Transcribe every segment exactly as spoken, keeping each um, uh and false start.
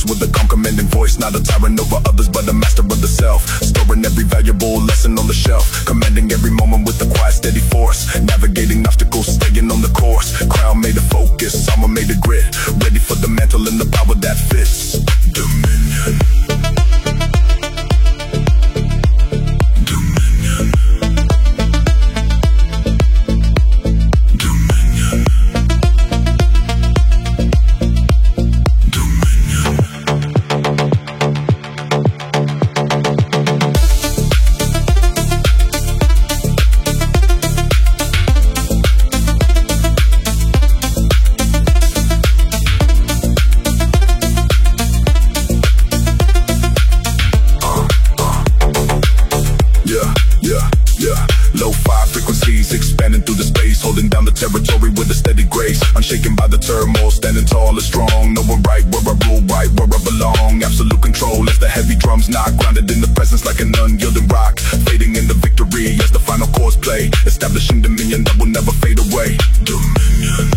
with a calm commanding voice. Not a tyrant over others, but a master of the self. Storing every valuable lesson on the shelf. Commanding every moment with a quiet, steady force. Navigating obstacles, staying on the course. Crown made of focus, armor made of grit. Ready for the mantle and the power that fits. Dominion. Expanding through the space, holding down the territory with a steady grace. Unshaken by the turmoil, standing tall and strong. Knowing right where I rule, right where I belong. Absolute control as the heavy drums knock. Grounded in the presence like an unyielding rock. Fading in the victory as the final chords play. Establishing dominion that will never fade away. Dominion.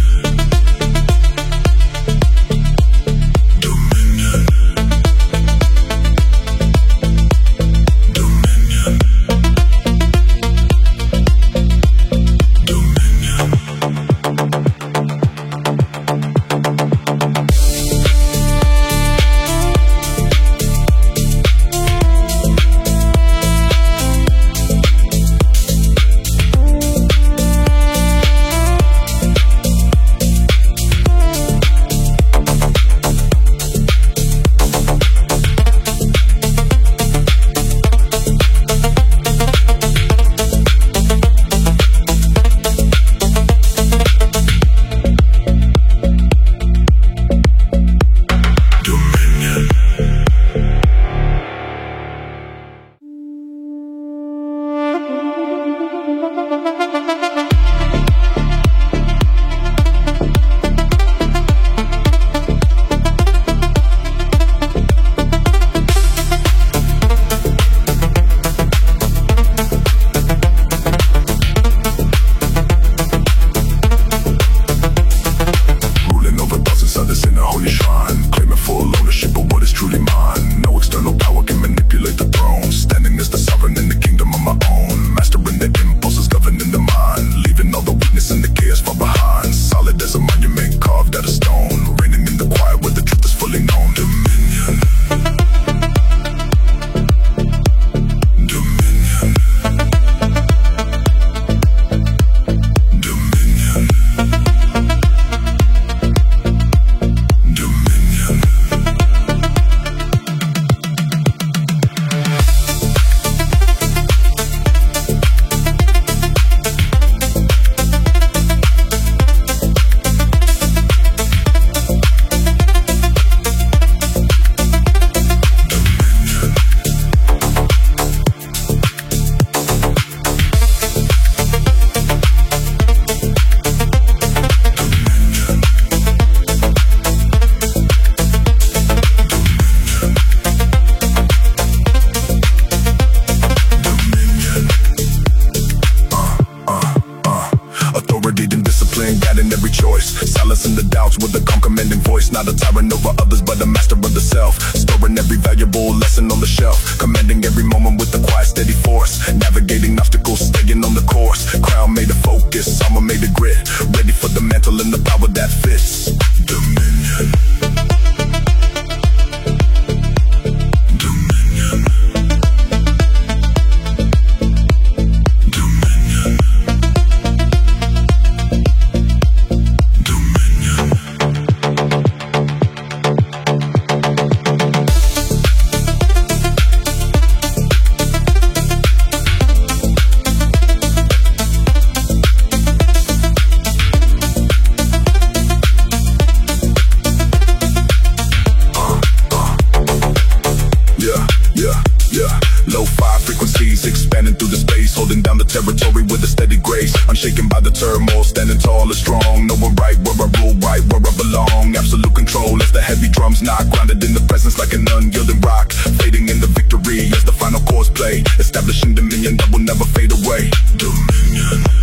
Silencing the doubts with a calm commanding voice. Not a tyrant over others, but a master of the self. Storing every valuable lesson on the shelf. Commanding every moment with a quiet, steady force. Navigating obstacles, staying on the course. Crown made of focus, armor made of grit. Ready for the mantle and the power that fits. Dominion. Expanding through the space, holding down the territory with a steady grace. Unshaken by the turmoil, standing tall and strong. Knowing right where I rule, right where I belong. Absolute control as the heavy drums knock. Grounded in the presence like an unyielding rock. Fading in the victory as the final chords play. Establishing dominion that will never fade away. Dominion.